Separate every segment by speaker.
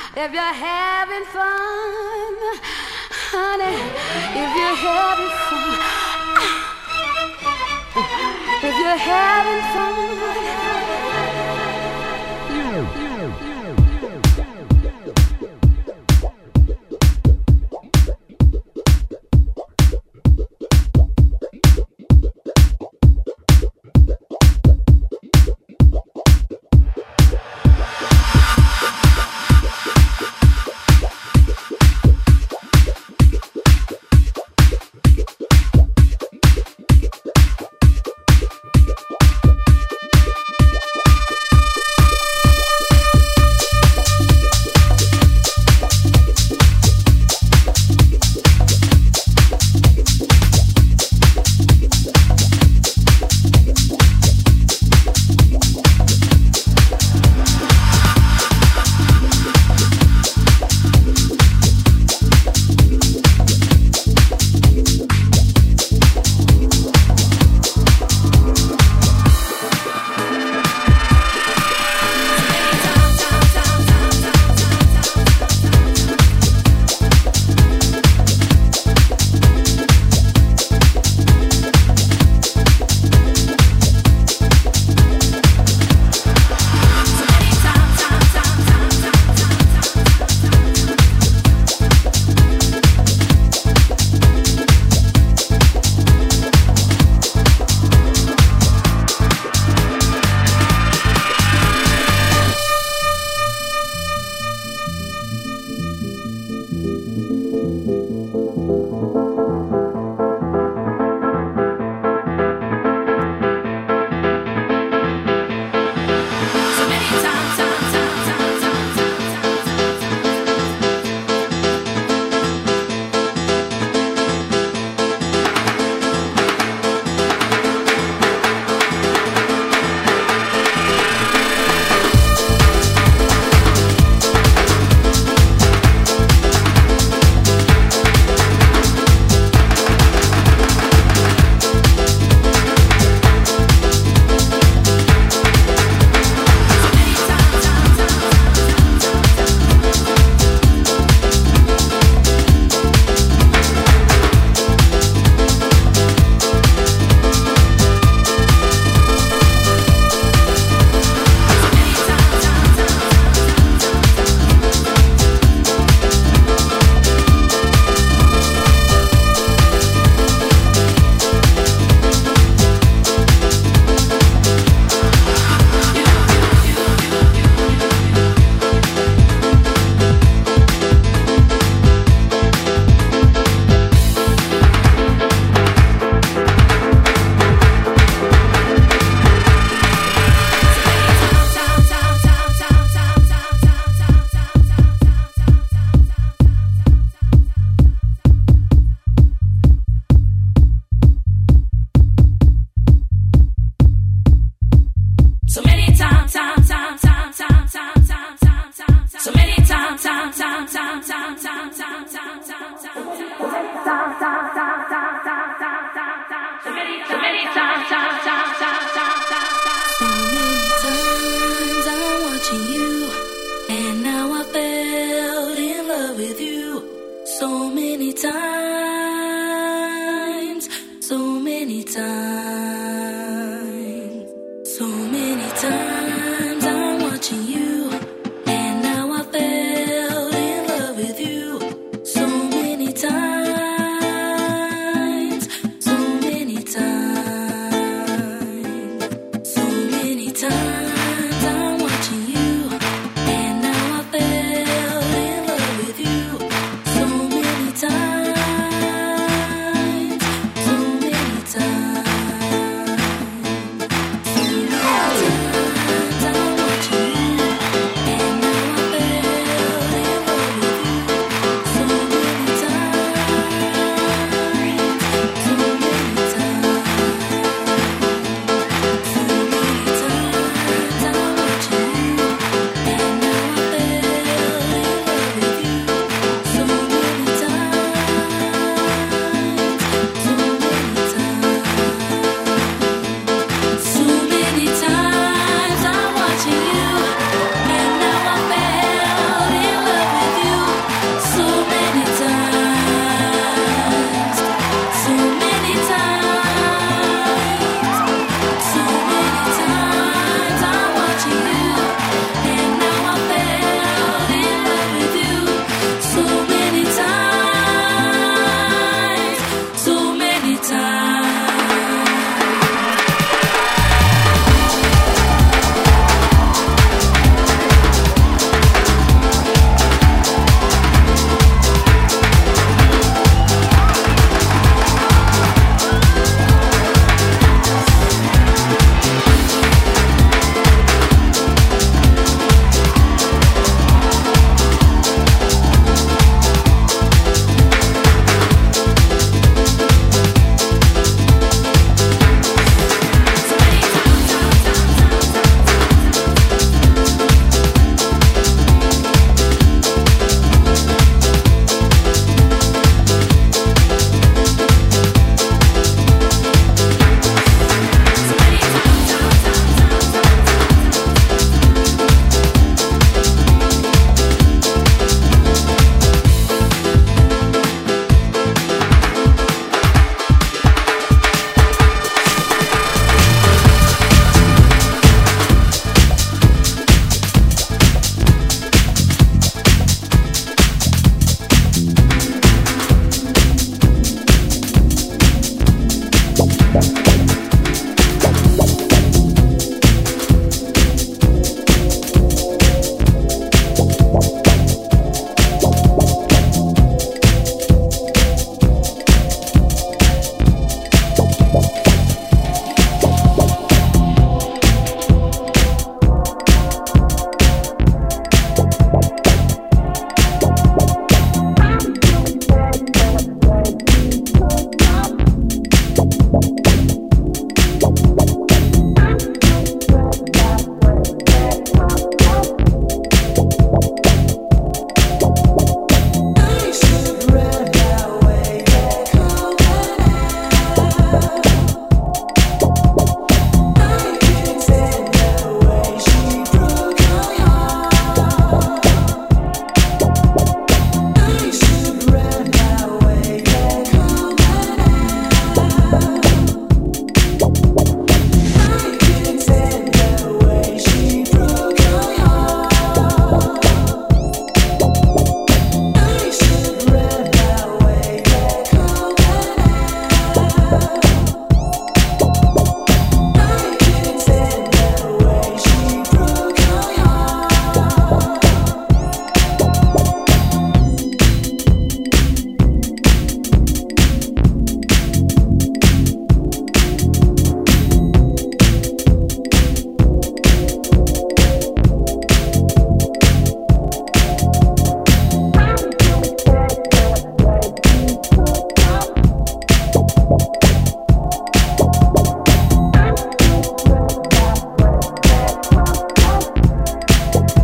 Speaker 1: If you're having fun, honey, if you're having fun, if you're having fun.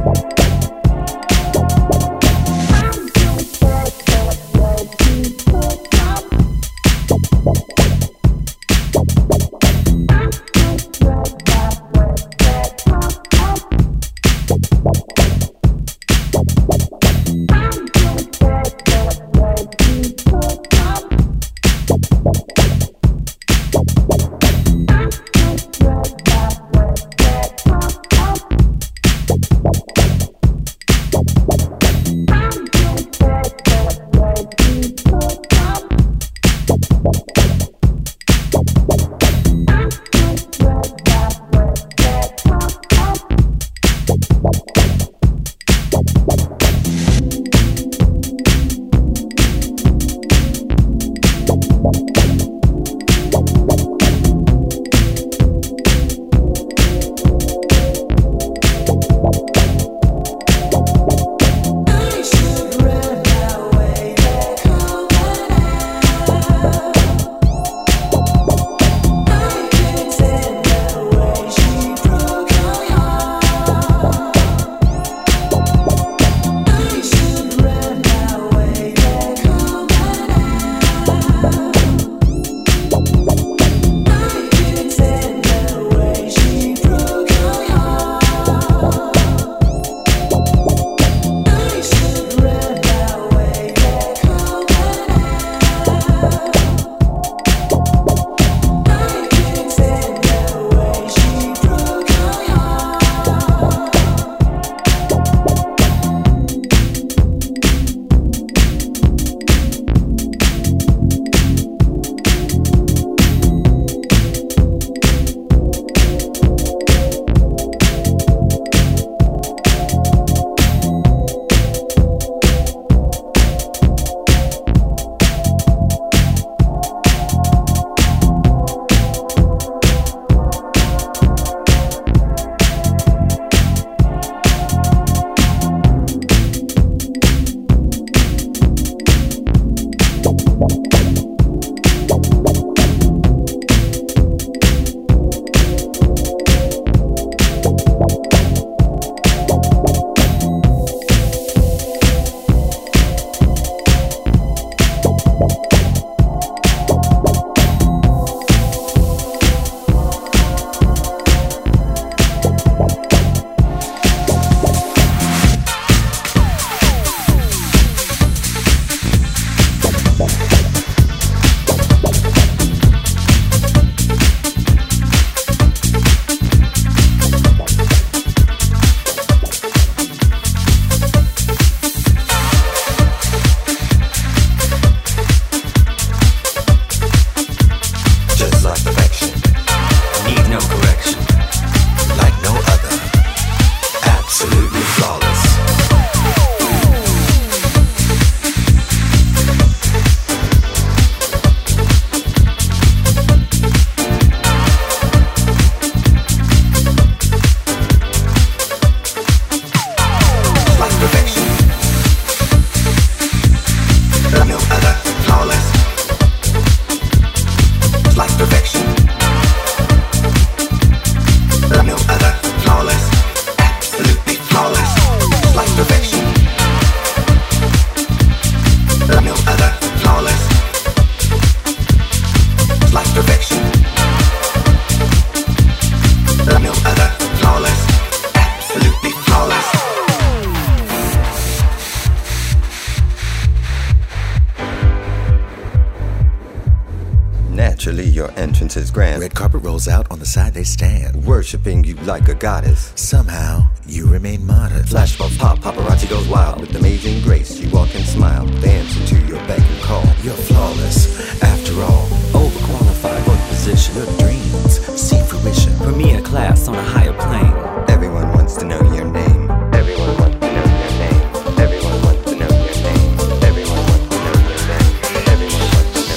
Speaker 2: Naturally, your entrance is grand.
Speaker 3: Red carpet rolls out, on the side they stand,
Speaker 2: worshipping you like a goddess.
Speaker 3: Somehow, you remain modest.
Speaker 2: Flashbulbs pop, paparazzi goes wild. With amazing grace, you walk and smile. They answer to your beck and call.
Speaker 3: You're flawless, after all.
Speaker 4: Overqualified for the position.
Speaker 3: Your dreams see fruition.
Speaker 4: Premier class on a higher plane.
Speaker 2: Everyone wants to know your name. Everyone wants to know your name. Everyone wants to know your name. Everyone wants to know your name. Everyone wants to know your name.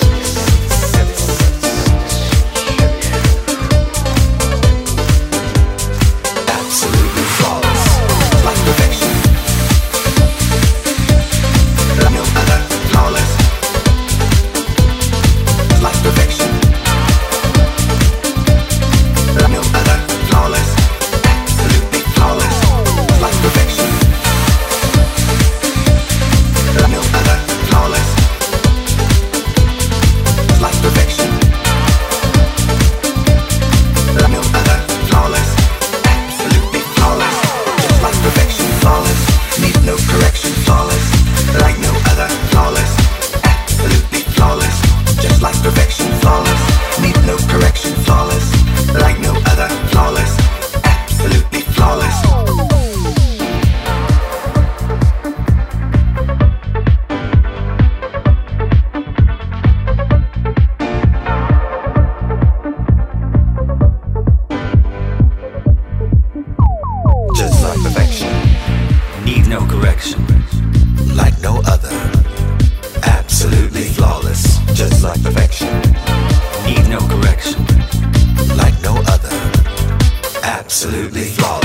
Speaker 3: Absolutely flawless, like perfection. No other.
Speaker 4: correction.
Speaker 3: Like no other. Absolutely flawless.
Speaker 2: Just like perfection.
Speaker 4: Need no correction.
Speaker 3: Like no other. Absolutely flawless.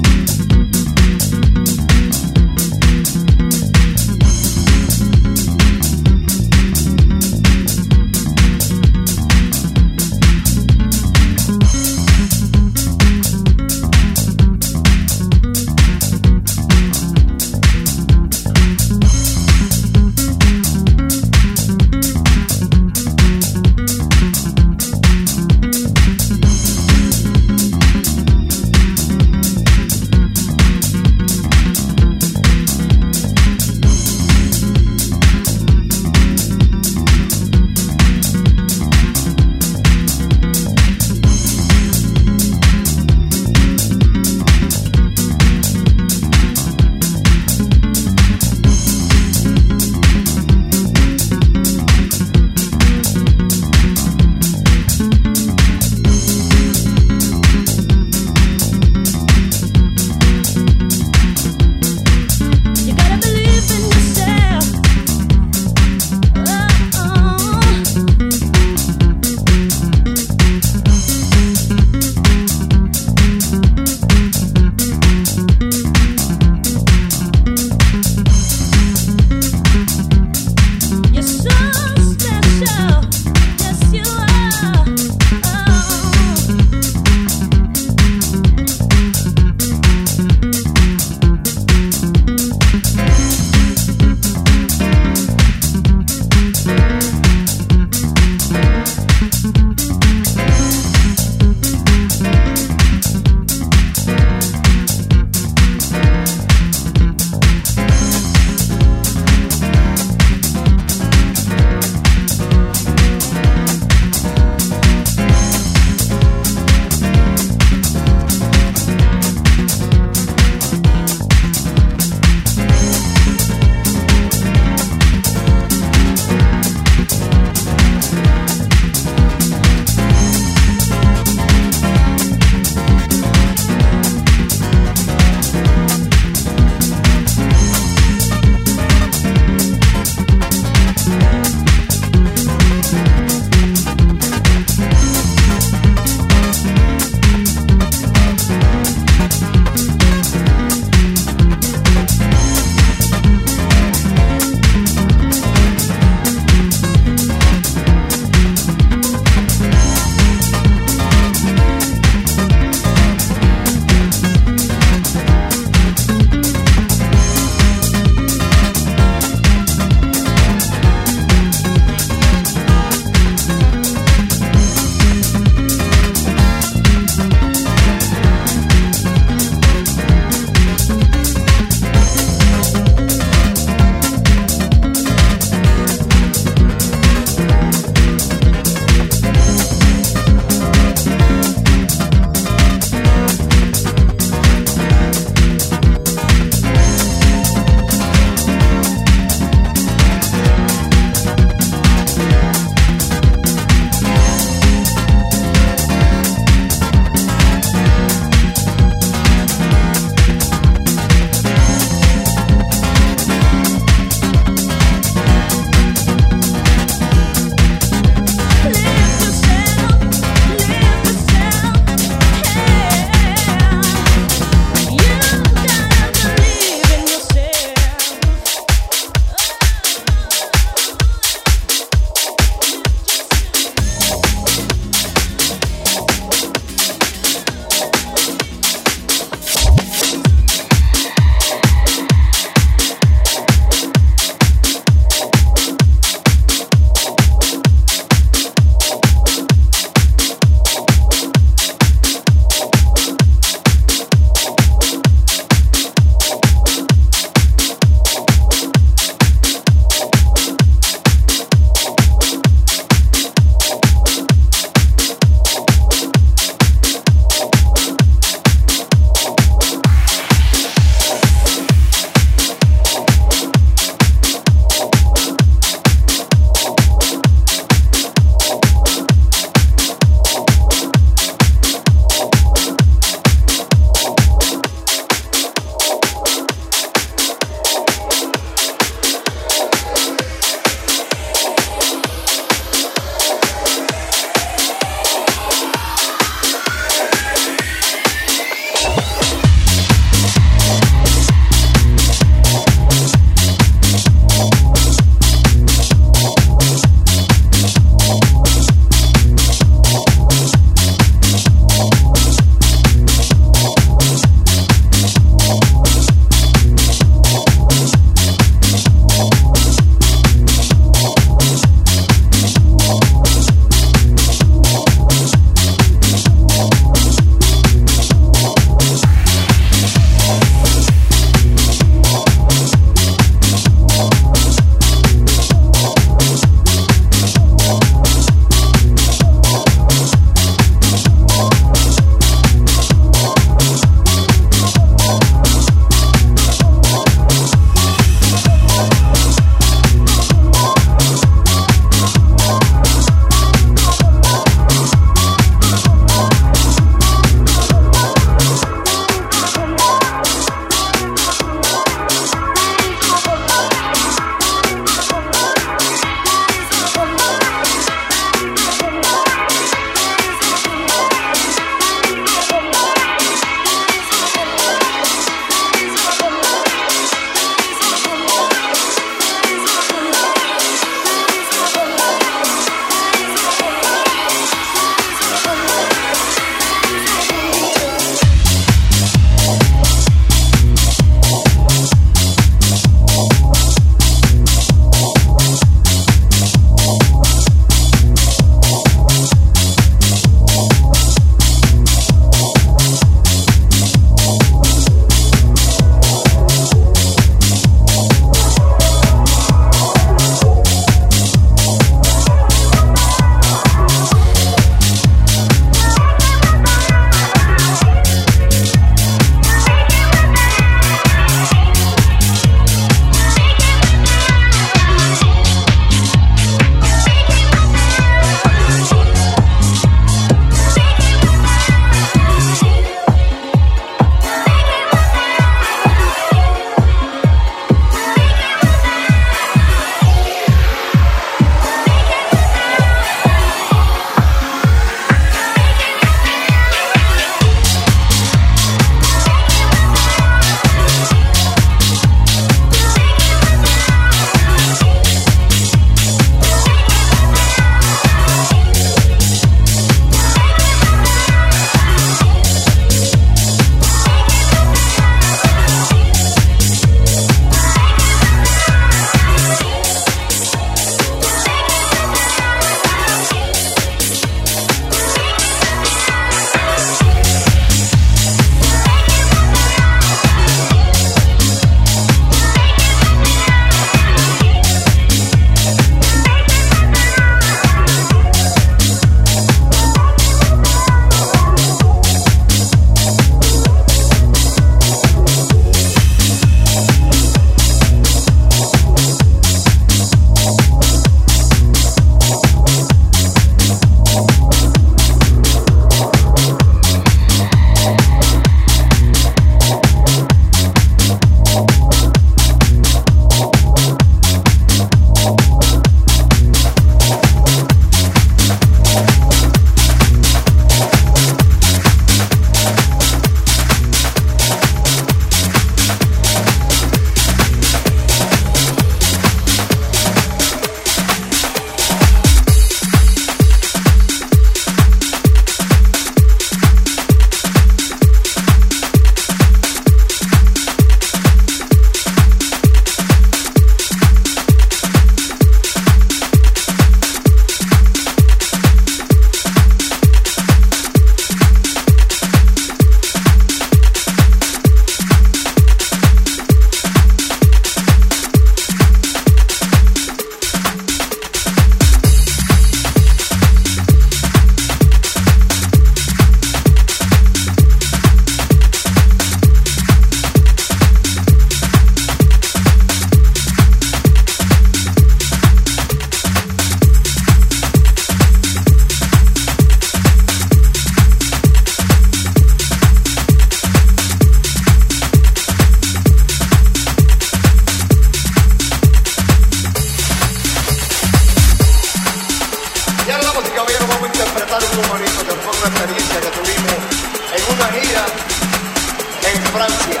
Speaker 5: interpretar un numerito que fue una experiencia que tuvimos en una gira en Francia.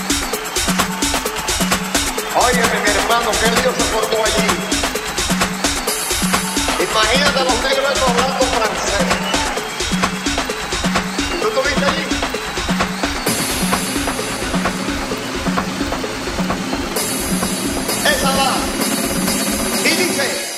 Speaker 5: Óyeme, mi hermano, que Dios se formó allí. Imagínate los negros estos hablando francés. ¿Tú estuviste allí? Esa va. Y dice...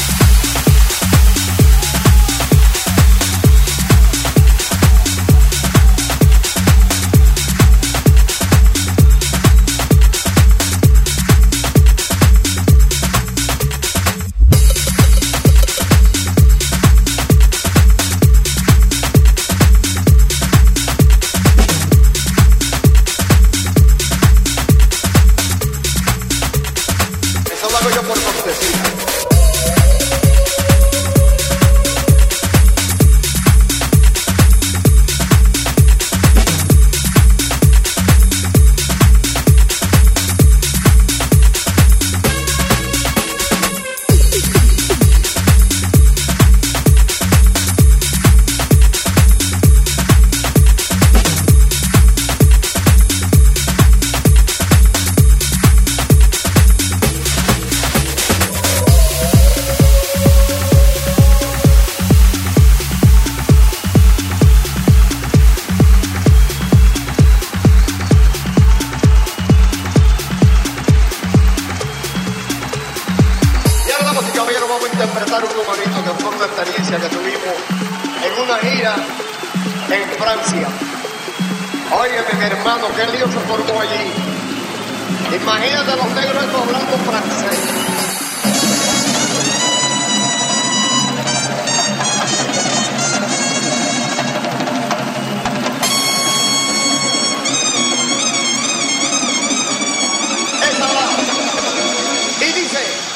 Speaker 5: Interpretar un numerito que fue una experiencia que tuvimos en una gira en Francia. Óyeme, mi hermano, que Dios se formó allí. Imagínate los negros estos hablando francés. Esa va. Y dice...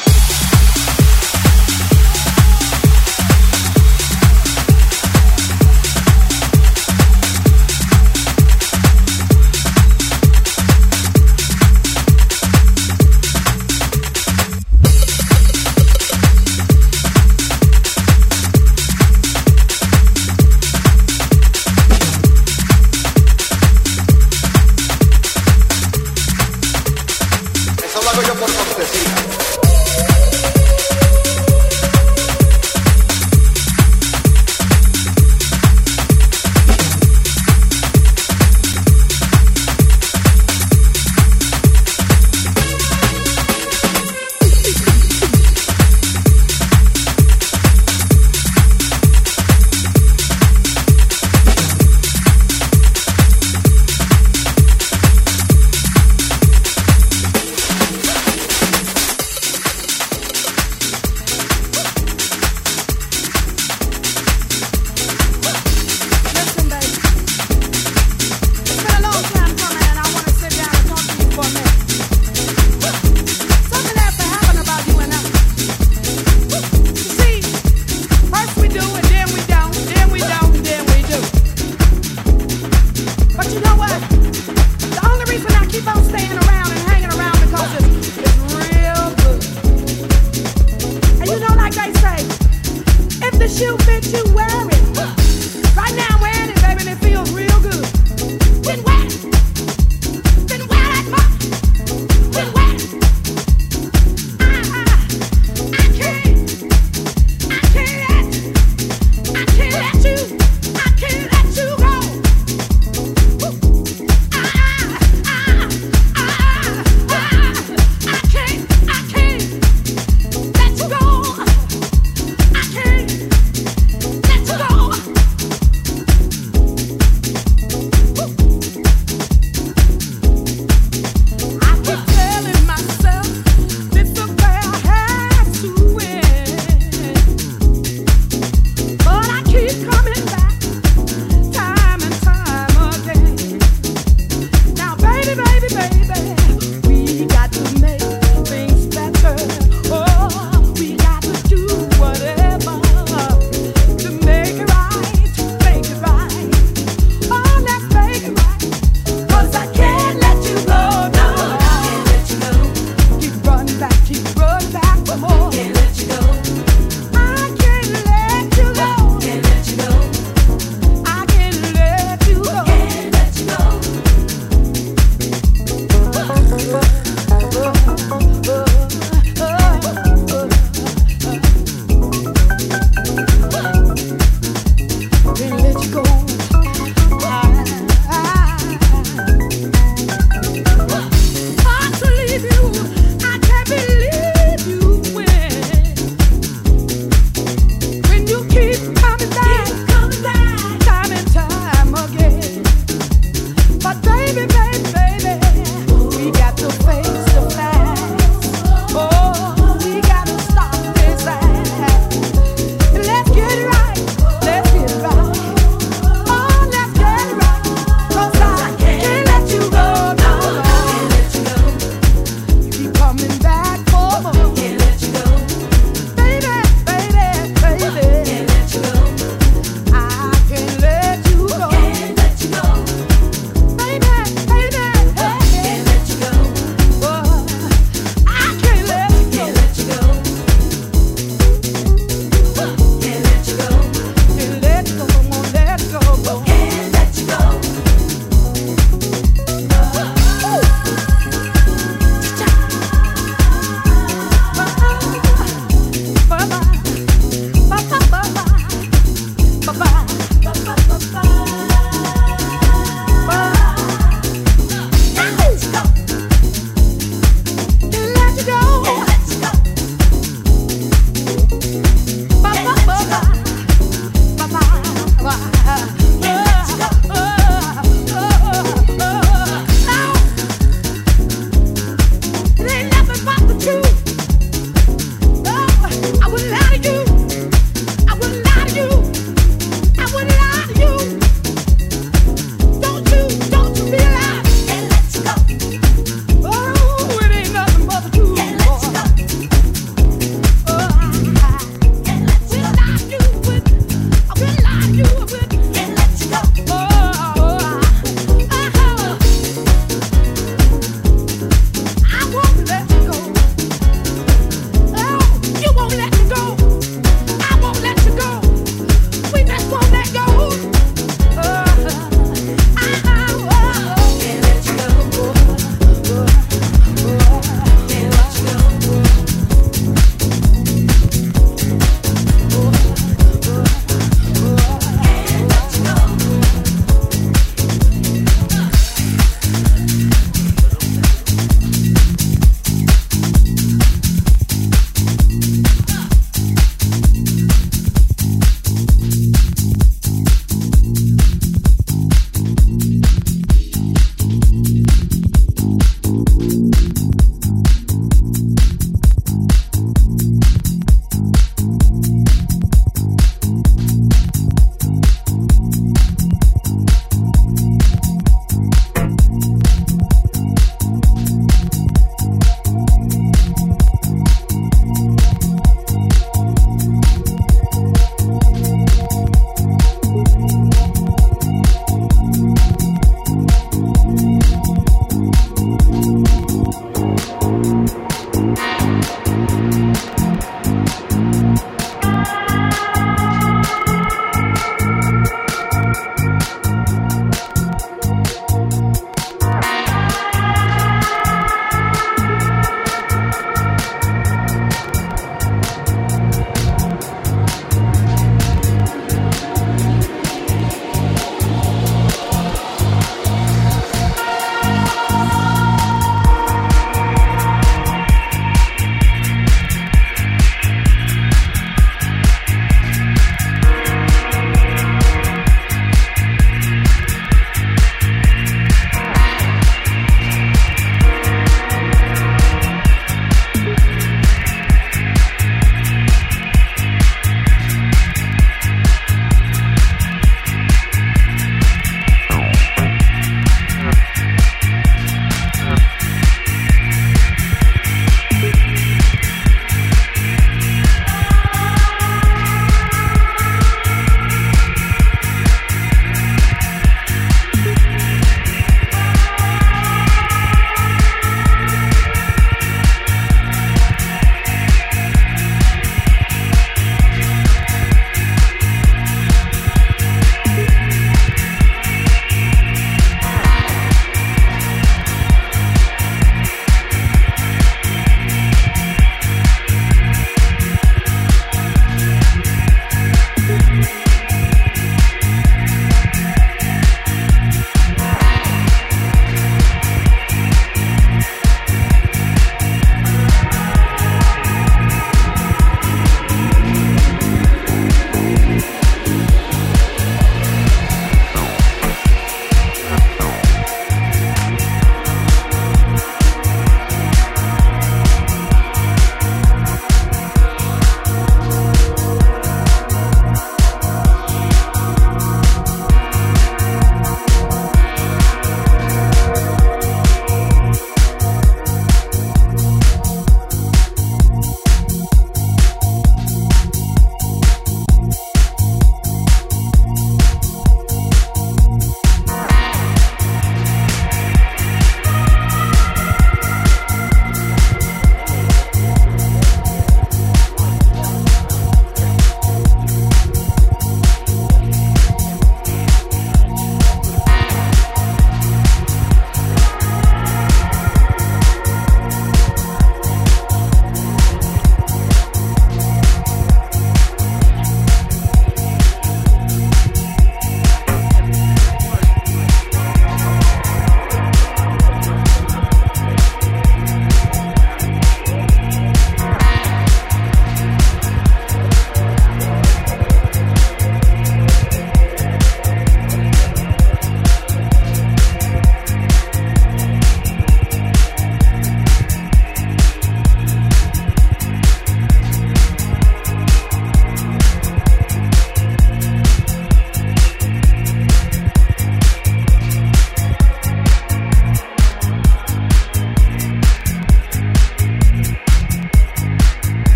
Speaker 1: You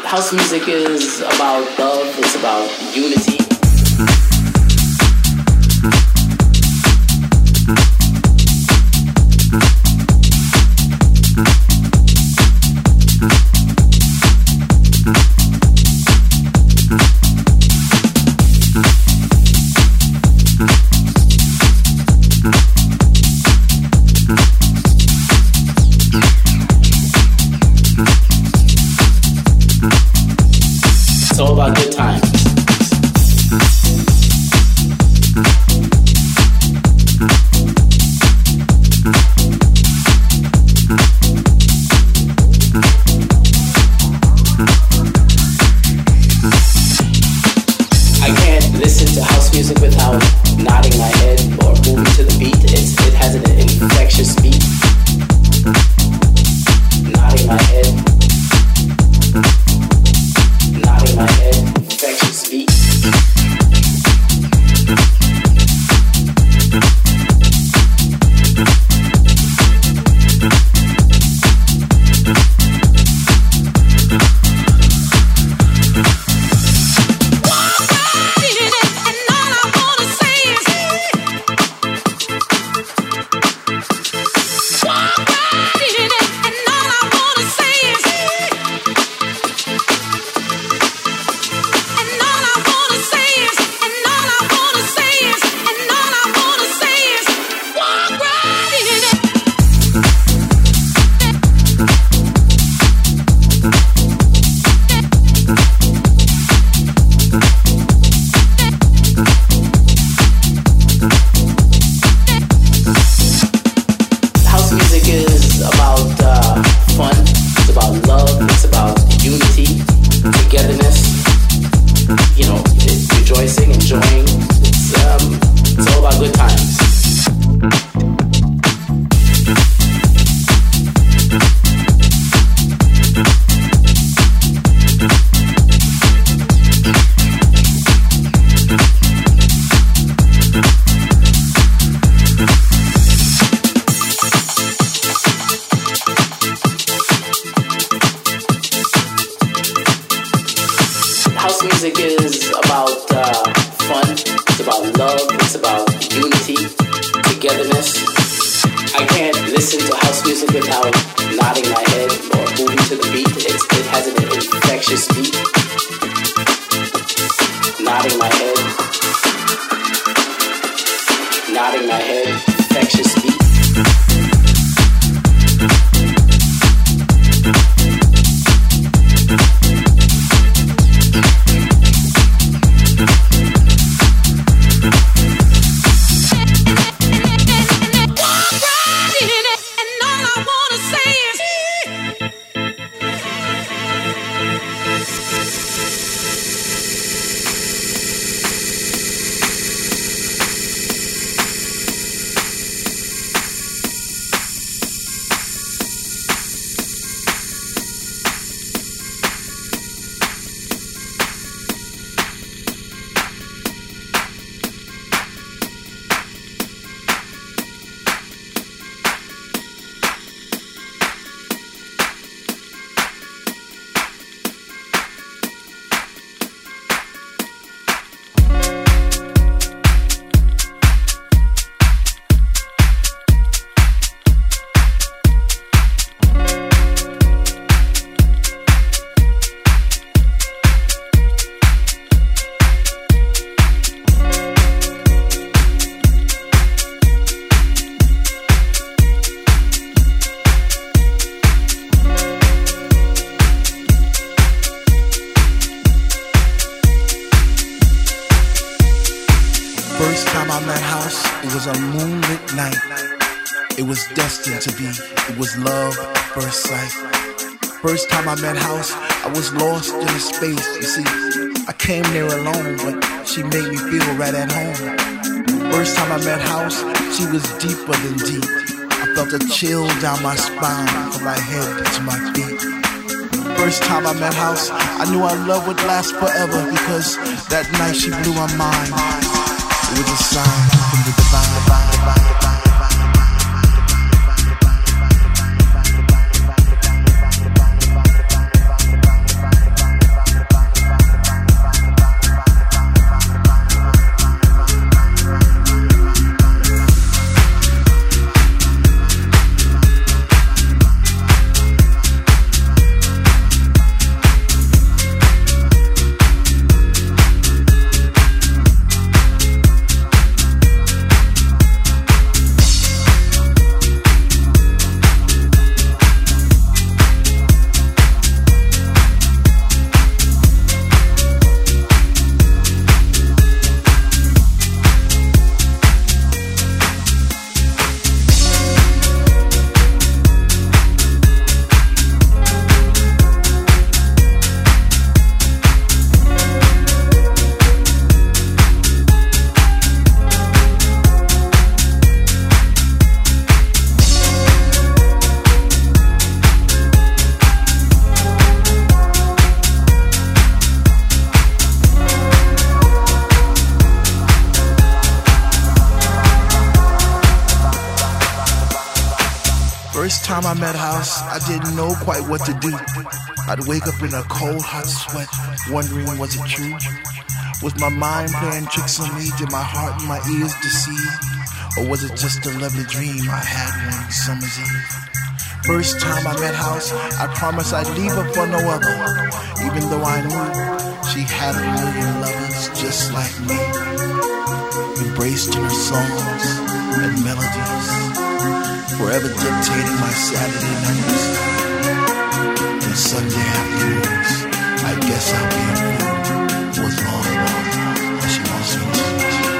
Speaker 6: House music is about love, it's about unity. It's all about good times. I can't listen to house music without nodding my head or moving to the beat. It has an infectious beat. Nodding my head. Nodding my head, infectious beat. House music is about fun, it's about love, it's about unity, togetherness. I can't listen to house music without nodding my head or moving to the beat. It has an infectious beat. Nodding my head. Nodding my head, infectious beat.
Speaker 7: First time I met House, it was a moonlit night. It was destined to be, it was love at first sight. First time I met House, I was lost in a space. You see, I came there alone, but she made me feel right at home. First time I met House, she was deeper than deep. I felt a chill down my spine, from my head to my feet. First time I met House, I knew our love would last forever, because that night she blew my mind. It was a sign from the divine. First time I met House, I didn't know quite what to do. I'd wake up in a cold, hot sweat, wondering was it true? Was my mind playing tricks on me? Did my heart and my ears deceive? Or was it just a lovely dream I had one summer's eve? First time I met House, I promised I'd leave her for no other, even though I knew she had a million lovers just like me, embraced in her songs and melodies, forever dictating my Saturday nights and Sunday afternoons. I guess I'll be a fool for as long as she wants me to.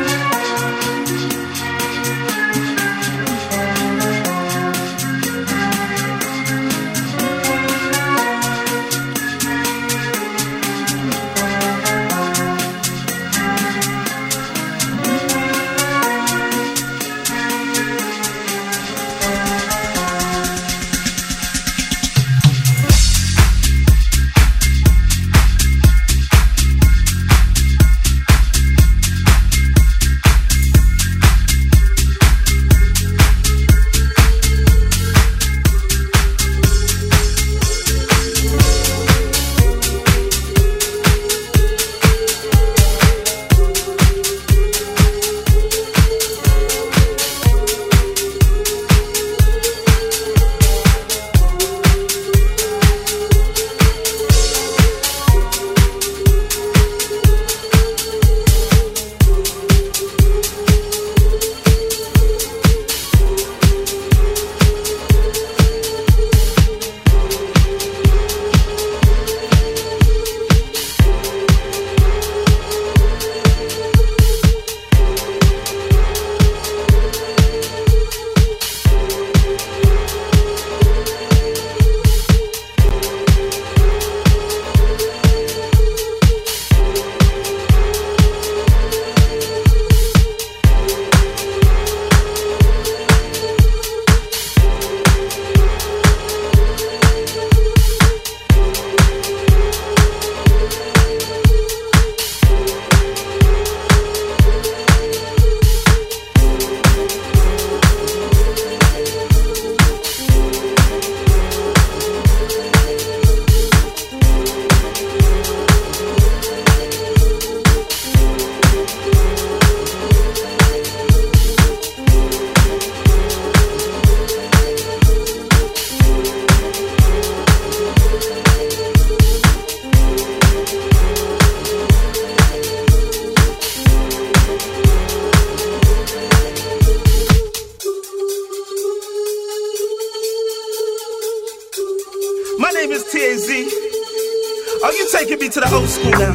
Speaker 8: To the old school now.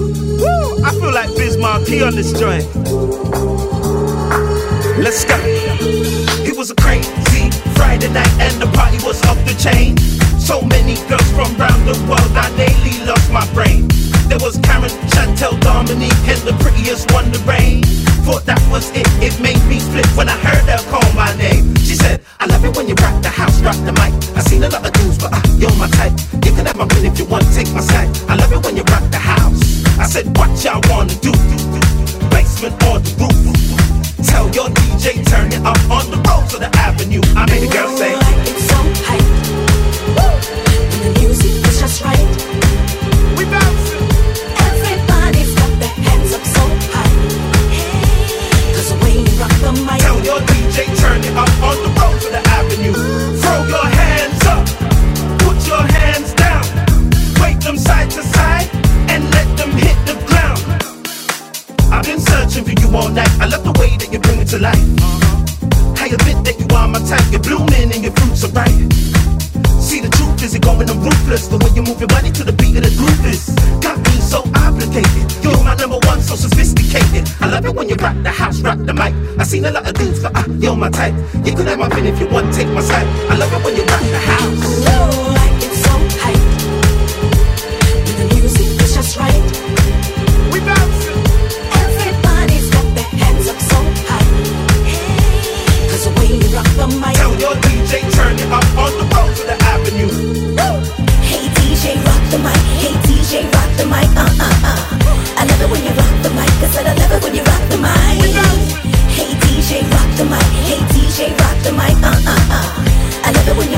Speaker 8: Woo! I feel like Biz Markie on this joint. Let's go. It was a crazy Friday night and the party was off the chain. So many girls from around the world, I nearly lost my brain. There was Karen, Chantel, Dominique, and the prettiest one, Lorraine. Thought that was it, it made me flip when I heard her call my name. She said, I love it when you rock the house, rock the mic. I seen a lot of dudes, but you're my type. You can have my pen if you want, take my side. I love it when you rock the house. I said, what y'all wanna do? Basement or the roof? Tell your DJ, turn it up on the road to the avenue. I made the girl say,
Speaker 9: it's so hype. When the music is just right.
Speaker 8: We bouncing.
Speaker 9: Everybody's got their hands up so high. Cause the way you rock the mic.
Speaker 8: Tell your DJ, turn it up on the road to the avenue. Throw your hands up, put your hands down. Wave them side to side and let them hit the ground. I've been searching for you all night. I love the way that you bring it to life. I admit that you are my type. You're blooming and your fruits are ripe. See, the truth is you're going on ruthless. The way you move your body to the beat of the groove is got me so obligated. You're my number one, so sophisticated. I love it when you rock the house, rock the mic. I seen a lot of dudes, but you're my type. You could have my pen if you want, take my side. I love it when you rock the house.
Speaker 9: Oh, like it's so hype. When the music is just right.
Speaker 8: We bouncing.
Speaker 9: Everybody's got their hands up so high. Cause the way you rock the mic.
Speaker 8: Tell your DJ, turn it up on the road to the avenue.
Speaker 9: Hey DJ, rock the mic. Hey DJ, rock the mic. I love it when you rock the mic. I said I love it when you rock the mic. Hey DJ, rock the mic. Hey DJ, rock the mic. I love it when you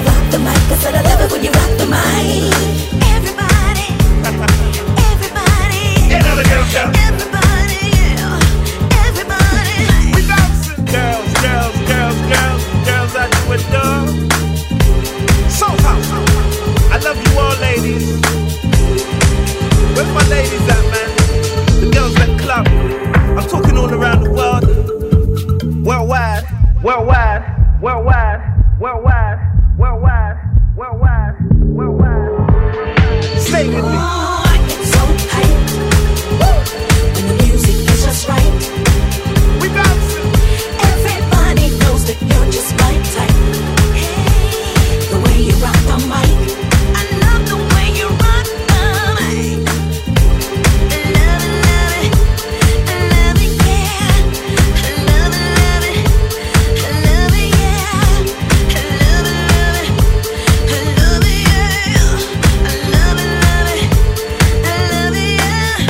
Speaker 8: Worldwide, worldwide, worldwide, worldwide, worldwide, worldwide. Stay with me.
Speaker 9: Oh, I get so hyped when the music is just right.
Speaker 8: We bouncing.
Speaker 9: Everybody knows that you're just my type. The way you rock the mic, I love the way you rock the mic. I love it, I love it, yeah. I love it, I love it, yeah. I love it, I love it, yeah. I love it, I love it, yeah.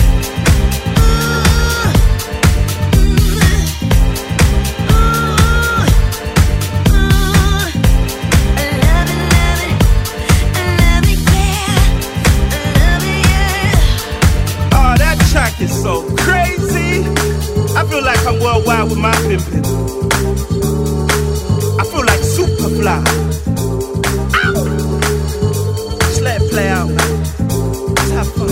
Speaker 8: Oh, that track is so crazy. I feel like I'm worldwide with my pimpin'. I feel like Superfly. Ow! Just let it play out, man. Just have fun.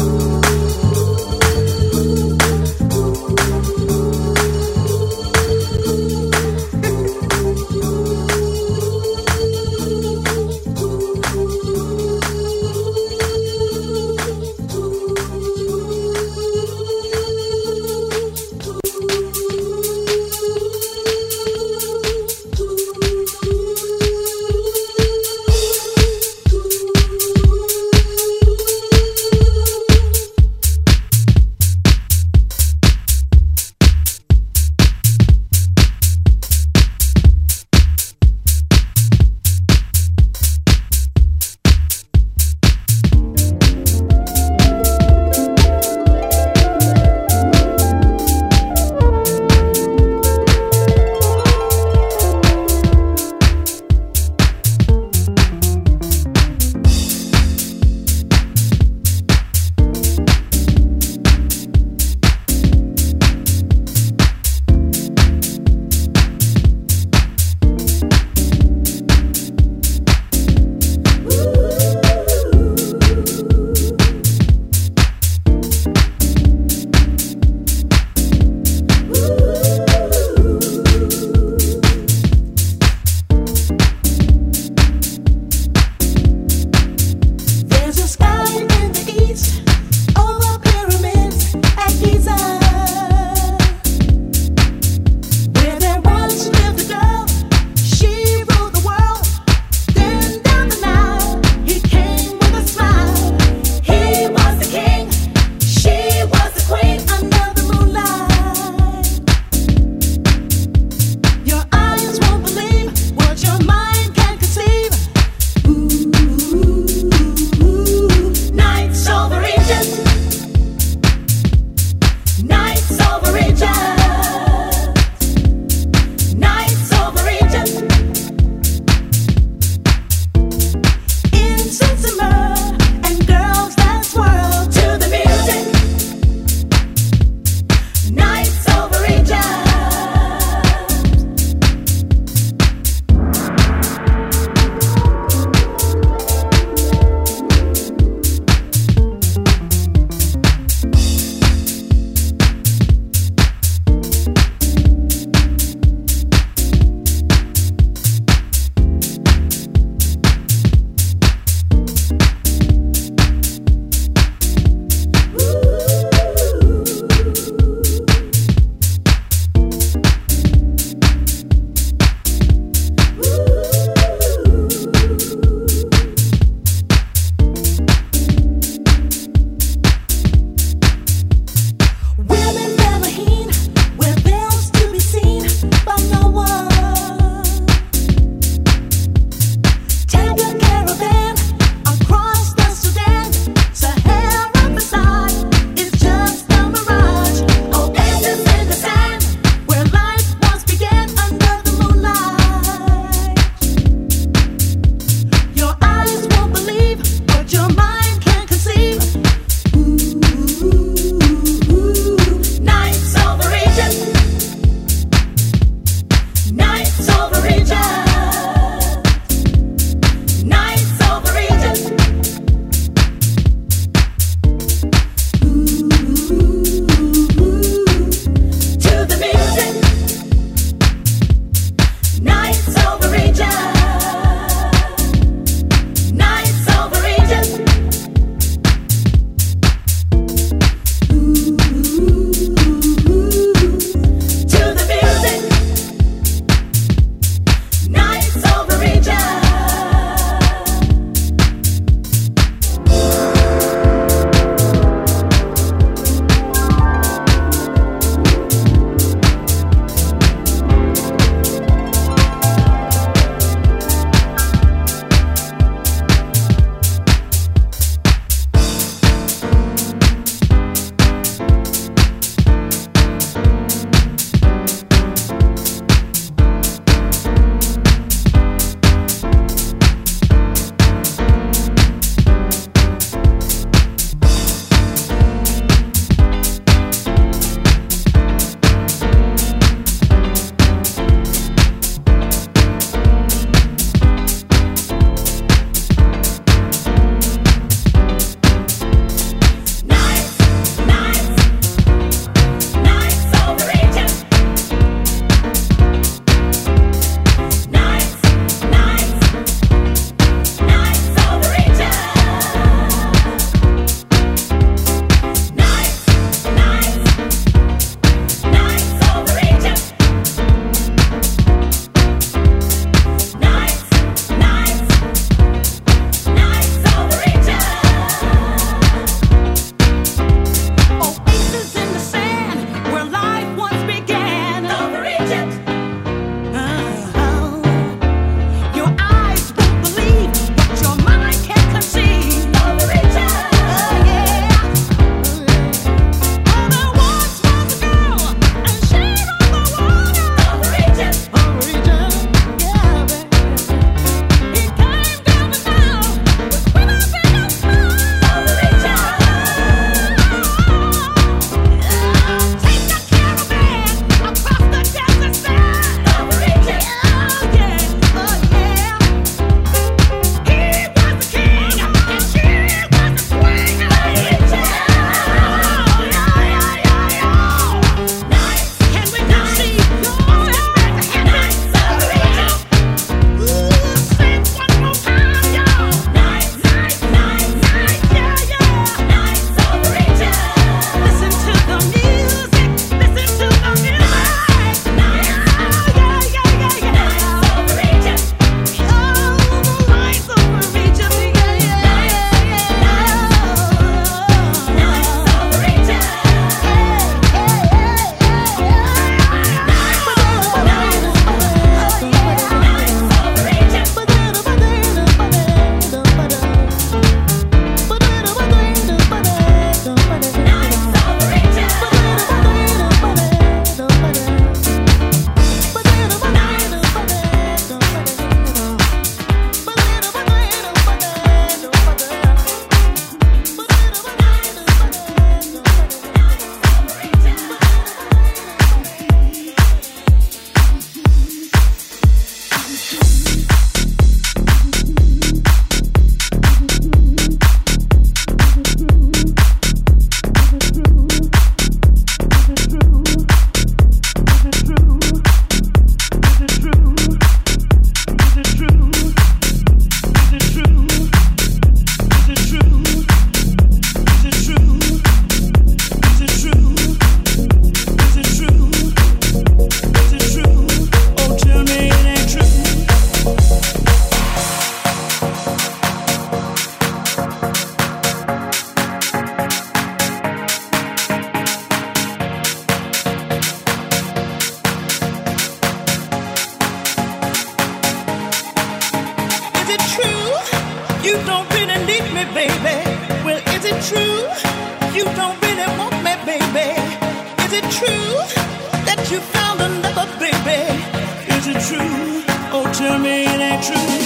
Speaker 8: baby? Well, is it true you don't really want me, baby? Is it true that you found another, baby? Is it true? Oh, tell me it ain't true.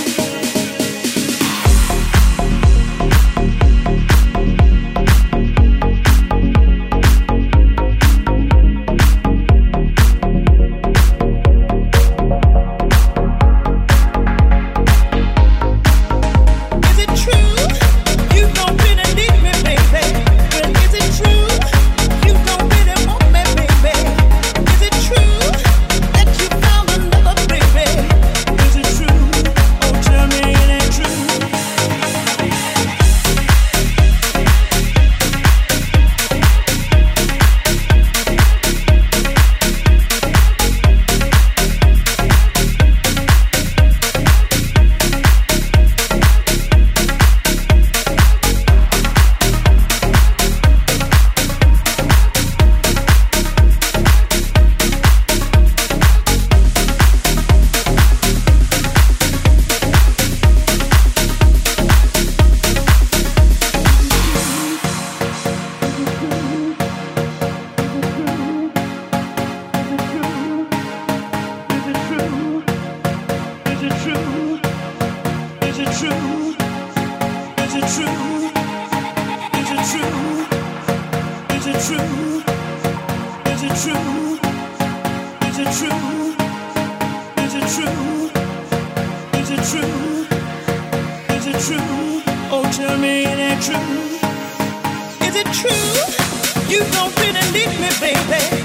Speaker 8: You don't really need me, baby.